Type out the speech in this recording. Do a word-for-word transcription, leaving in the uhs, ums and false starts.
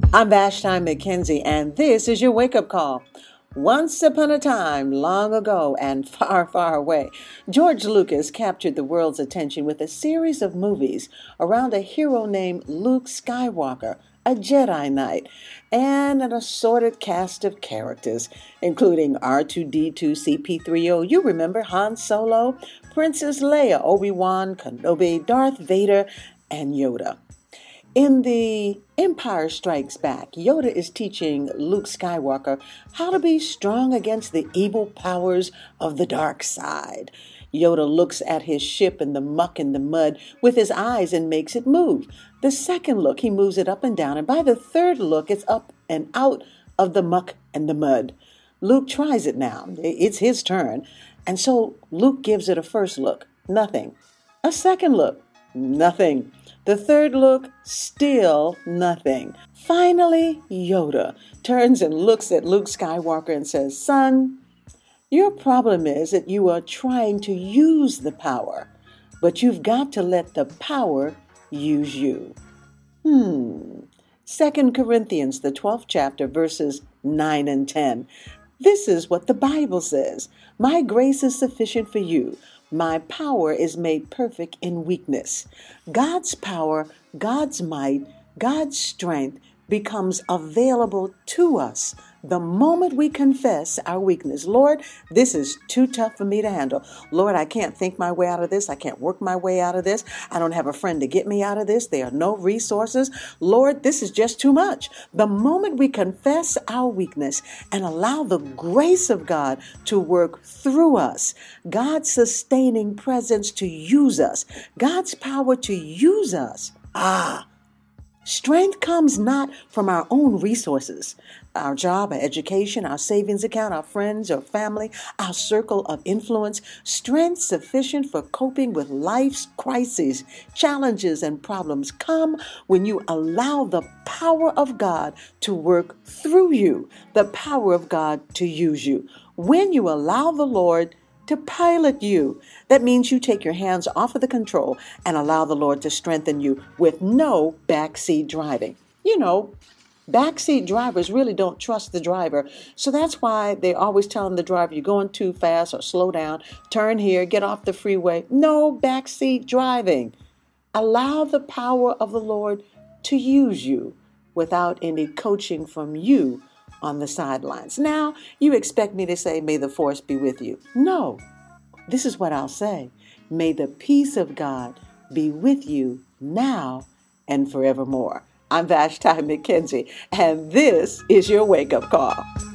I'm Vashti McKenzie, and this is your wake-up call. Once upon a time, long ago and far, far away, George Lucas captured the world's attention with a series of movies around a hero named Luke Skywalker, a Jedi Knight, and an assorted cast of characters, including R two D two C P three O, you remember, Han Solo, Princess Leia, Obi-Wan Kenobi, Darth Vader, and Yoda. In The Empire Strikes Back, Yoda is teaching Luke Skywalker how to be strong against the evil powers of the dark side. Yoda looks at his ship in the muck and the mud with his eyes and makes it move. The second look, he moves it up and down, and by the third look, it's up and out of the muck and the mud. Luke tries it now. It's his turn. And so Luke gives it a first look. Nothing. A second look. Nothing. The third look, still nothing. Finally, Yoda turns and looks at Luke Skywalker and says, "Son, your problem is that you are trying to use the power, but you've got to let the power use you." Hmm. Second Corinthians, the twelfth chapter, verses nine and ten. This is what the Bible says. "My grace is sufficient for you. My power is made perfect in weakness." God's power, God's might, God's strength becomes available to us the moment we confess our weakness. Lord, this is too tough for me to handle. Lord, I can't think my way out of this. I can't work my way out of this. I don't have a friend to get me out of this. There are no resources. Lord, this is just too much. The moment we confess our weakness and allow the grace of God to work through us, God's sustaining presence to use us, God's power to use us, ah, strength comes not from our own resources, our job, our education, our savings account, our friends or family, our circle of influence. Strength sufficient for coping with life's crises, challenges, and problems come when you allow the power of God to work through you, the power of God to use you. When you allow the Lord to pilot you, that means you take your hands off of the control and allow the Lord to strengthen you with no backseat driving. You know, backseat drivers really don't trust the driver. So that's why they're always telling the driver, you're going too fast, or slow down, turn here, get off the freeway. No backseat driving. Allow the power of the Lord to use you without any coaching from you on the sidelines. Now, you expect me to say, "May the force be with you." No, this is what I'll say. May the peace of God be with you now and forevermore. I'm Vashti McKenzie, and this is your wake-up call.